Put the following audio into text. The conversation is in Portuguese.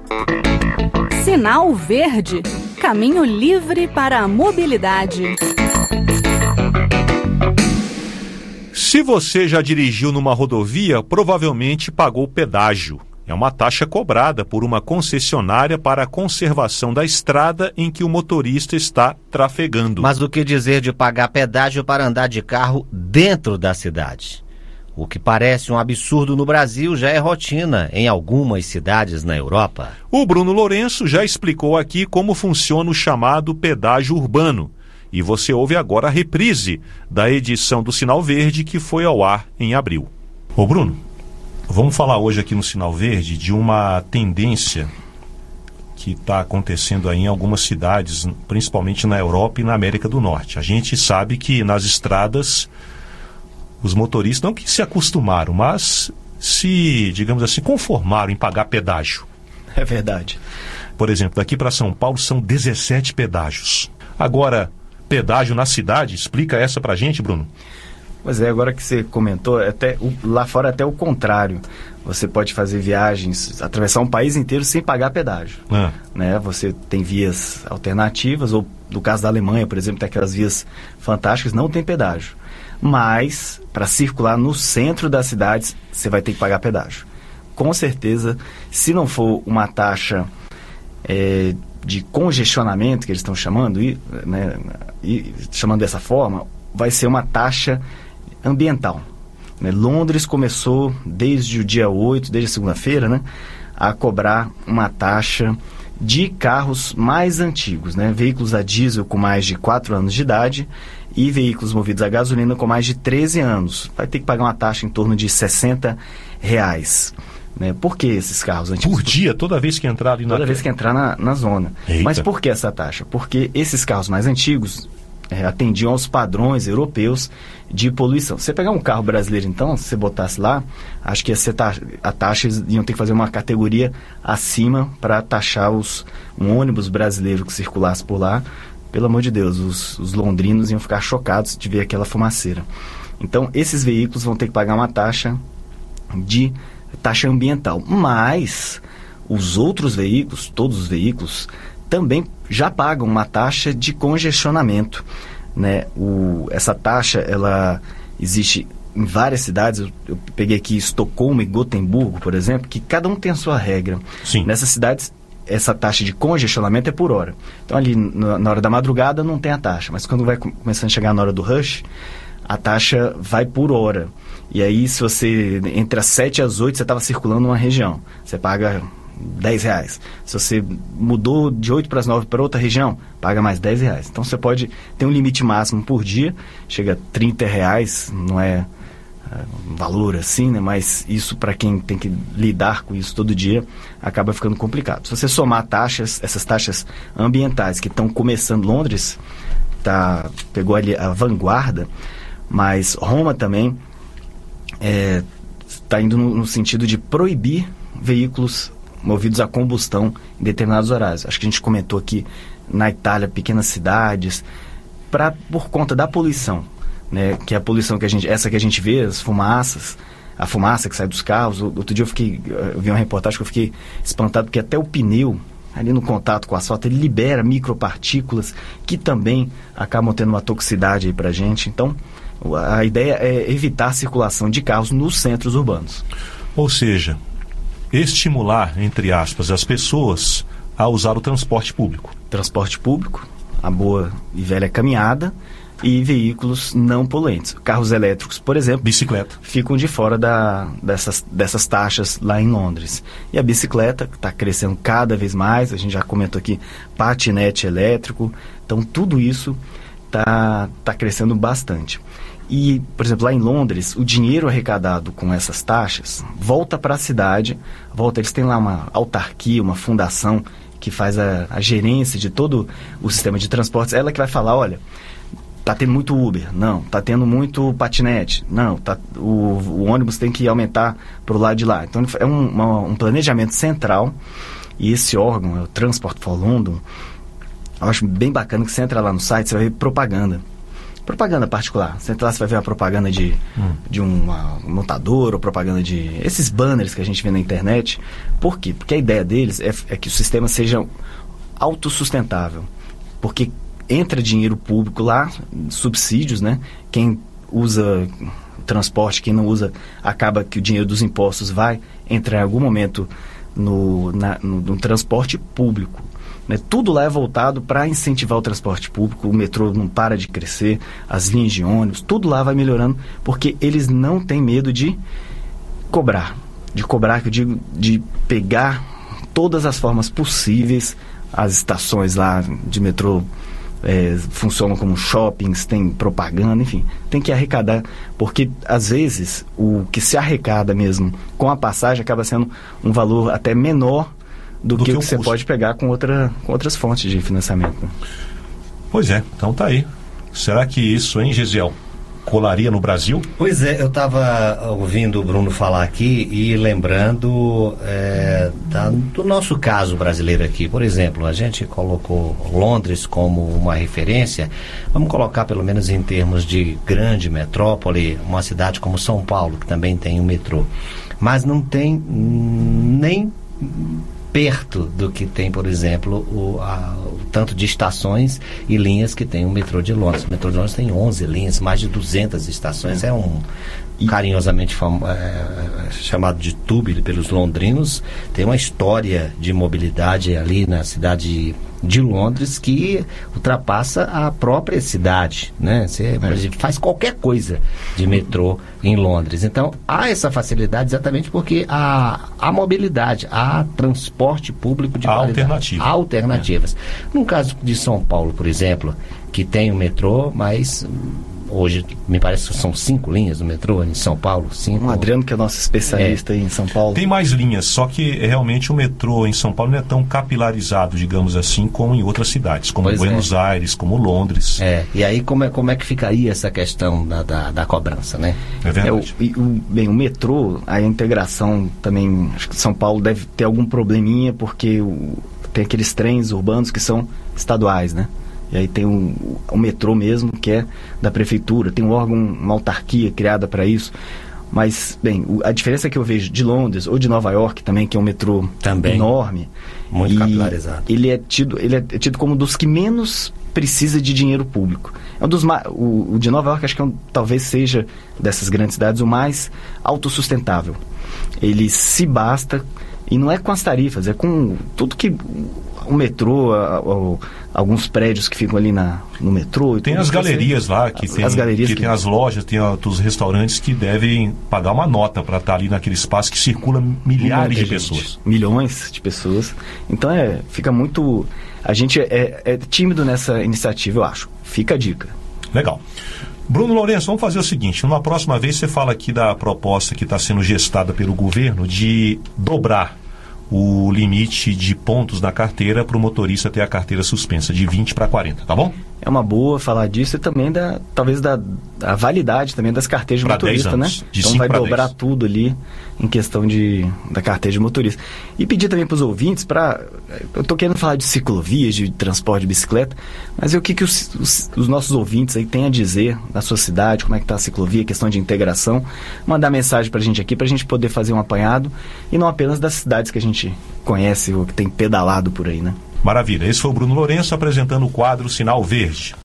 Sinal Verde, caminho livre para a mobilidade. Se você já dirigiu numa rodovia, provavelmente pagou pedágio. É uma taxa cobrada por uma concessionária para a conservação da estrada em que o motorista está trafegando. Mas o que dizer de pagar pedágio para andar de carro dentro da cidade? O que parece um absurdo no Brasil já é rotina em algumas cidades na Europa. O Bruno Lourenço já explicou aqui como funciona o chamado pedágio urbano. E você ouve agora a reprise da edição do Sinal Verde que foi ao ar em abril. Ô Bruno, vamos falar hoje aqui no Sinal Verde de uma tendência que está acontecendo aí em algumas cidades, principalmente na Europa e na América do Norte. A gente sabe que nas estradas os motoristas não que se acostumaram, mas se, digamos assim, conformaram em pagar pedágio. É verdade. Por exemplo, daqui para São Paulo são 17 pedágios. Agora, pedágio na cidade, explica essa pra gente, Bruno. Pois é, agora que você comentou, lá fora até o contrário. Você pode fazer viagens, atravessar um país inteiro sem pagar pedágio. Né? Você tem vias alternativas, ou no caso da Alemanha, por exemplo, tem aquelas vias fantásticas, não tem pedágio. Mas, para circular no centro das cidades, você vai ter que pagar pedágio. Com certeza, se não for uma taxa de congestionamento, que eles estão chamando, chamando dessa forma, vai ser uma taxa ambiental. Né? Londres começou desde o dia 8, desde a segunda-feira, né, a cobrar uma taxa de carros mais antigos, né? Veículos a diesel com mais de 4 anos de idade e veículos movidos a gasolina com mais de 13 anos. Vai ter que pagar uma taxa em torno de R$60. Né? Por que esses carros antigos? Por dia, toda vez que entrar ali na... Toda vez que entrar na zona. Eita. Mas por que essa taxa? Porque esses carros mais antigos atendiam aos padrões europeus de poluição. Se você pegar um carro brasileiro, então, se você botasse lá, acho que a taxa iam ter que fazer uma categoria acima para taxar um ônibus brasileiro que circulasse por lá. Pelo amor de Deus, os londrinos iam ficar chocados de ver aquela fumaceira. Então, esses veículos vão ter que pagar uma taxa ambiental. Mas os outros veículos, todos os veículos, também já pagam uma taxa de congestionamento. Né? Essa taxa, ela existe em várias cidades. Eu peguei aqui Estocolmo e Gotemburgo, por exemplo, que cada um tem a sua regra. Sim. Nessas cidades, essa taxa de congestionamento é por hora. Então, ali na hora da madrugada não tem a taxa, mas quando vai começando a chegar na hora do rush, a taxa vai por hora. E aí, se você, entre as 7 e as 8, você estava circulando numa região, você paga R$10. Se você mudou de 8 para as 9 para outra região, paga mais R$10. Então, você pode ter um limite máximo por dia, chega a R$30, não é um valor assim, né? Mas isso, para quem tem que lidar com isso todo dia, acaba ficando complicado. Se você somar essas taxas ambientais que estão começando, Londres pegou ali a vanguarda, mas Roma também está indo no sentido de proibir veículos movidos a combustão em determinados horários. Acho que a gente comentou aqui na Itália, pequenas cidades, por conta da poluição, né? Que é a poluição que a gente vê, a fumaça que sai dos carros. Outro dia eu vi uma reportagem que eu fiquei espantado, porque até o pneu, ali no contato com o asfalto, ele libera micropartículas que também acabam tendo uma toxicidade aí pra gente. Então, a ideia é evitar a circulação de carros nos centros urbanos. Ou seja, estimular, entre aspas, as pessoas a usar o transporte público. Transporte público, a boa e velha caminhada e veículos não poluentes. Carros elétricos, por exemplo, bicicleta, ficam de fora dessas taxas lá em Londres. E a bicicleta, que está crescendo cada vez mais, a gente já comentou aqui, patinete elétrico. Então, tudo isso está crescendo bastante. E, por exemplo, lá em Londres, o dinheiro arrecadado com essas taxas volta para a cidade, eles têm lá uma autarquia, uma fundação que faz a gerência de todo o sistema de transportes. Ela que vai falar, olha, tá tendo muito Uber, não, tá tendo muito patinete, não, o ônibus tem que aumentar para o lado de lá. Então é um planejamento central, e esse órgão, é o Transport for London. Eu acho bem bacana que você entra lá no site, você vai ver propaganda propaganda particular. Você entra lá, você vai ver uma propaganda de uma montadora, ou propaganda de esses banners que a gente vê na internet. Por quê? Porque a ideia deles é que o sistema seja autossustentável. Porque entra dinheiro público lá, subsídios, né? Quem usa transporte, quem não usa, acaba que o dinheiro dos impostos vai entrar em algum momento no transporte público. Né? Tudo lá é voltado para incentivar o transporte público, o metrô não para de crescer, as linhas de ônibus, tudo lá vai melhorando, porque eles não têm medo de cobrar, que eu digo, de pegar todas as formas possíveis. As estações lá de metrô funcionam como shoppings, tem propaganda, enfim, tem que arrecadar, porque às vezes o que se arrecada mesmo com a passagem acaba sendo um valor até menor do que o que você pode pegar com outras fontes de financiamento. Pois é, então tá aí. Será que isso, hein, Gesiel, colaria no Brasil? Pois é, eu estava ouvindo o Bruno falar aqui e lembrando do nosso caso brasileiro aqui. Por exemplo, a gente colocou Londres como uma referência. Vamos colocar pelo menos em termos de grande metrópole, uma cidade como São Paulo, que também tem um metrô. Mas não tem nem perto do que tem, por exemplo, o tanto de estações e linhas que tem o metrô de Londres. O metrô de Londres tem 11 linhas, mais de 200 estações. É um carinhosamente chamado de tube pelos londrinos. Tem uma história de mobilidade ali na cidade de Londres que ultrapassa a própria cidade, né? Você faz qualquer coisa de metrô em Londres. Então, há essa facilidade exatamente porque há mobilidade, há transporte público de qualidade. Há alternativas. No caso de São Paulo, por exemplo, que tem o metrô, mas hoje me parece que são 5 linhas do metrô em São Paulo. 5. O Adriano, que é nosso especialista aí em São Paulo. Tem mais linhas, só que realmente o metrô em São Paulo não é tão capilarizado, digamos assim, como em outras cidades, como Buenos Aires, como Londres. E aí como é que ficaria essa questão da cobrança, né? É verdade. O metrô, a integração também, acho que São Paulo deve ter algum probleminha, porque tem aqueles trens urbanos que são estaduais, né? E aí tem o metrô mesmo, que é da prefeitura, tem um órgão, uma autarquia criada para isso. Mas, bem, a diferença que eu vejo de Londres ou de Nova York também, que é um metrô também enorme, muito capilarizado. Ele é tido como um dos que menos precisa de dinheiro público. É um dos o de Nova York, acho que talvez seja, dessas grandes cidades, o mais autossustentável. Ele se basta, e não é com as tarifas, é com tudo que o metrô, alguns prédios que ficam ali no metrô. Tem as galerias lá, que tem as lojas, tem os restaurantes que devem pagar uma nota para estar ali naquele espaço que circula milhares de pessoas. Milhões de pessoas. Então fica muito... A gente é tímido nessa iniciativa, eu acho. Fica a dica. Legal. Bruno Lourenço, vamos fazer o seguinte, numa próxima vez você fala aqui da proposta que está sendo gestada pelo governo de dobrar o limite de pontos na carteira para o motorista ter a carteira suspensa, de 20 para 40, tá bom? É uma boa falar disso e também talvez da validade também das carteiras de motorista, né? Então vai dobrar tudo ali em questão da carteira de motorista. E pedir também para os ouvintes, eu estou querendo falar de ciclovias, de transporte de bicicleta, mas o que os nossos ouvintes aí têm a dizer na sua cidade, como é que está a ciclovia, questão de integração, mandar mensagem para a gente aqui, para a gente poder fazer um apanhado, e não apenas das cidades que a gente conhece ou que tem pedalado por aí, né? Maravilha. Esse foi o Bruno Lourenço apresentando o quadro Sinal Verde.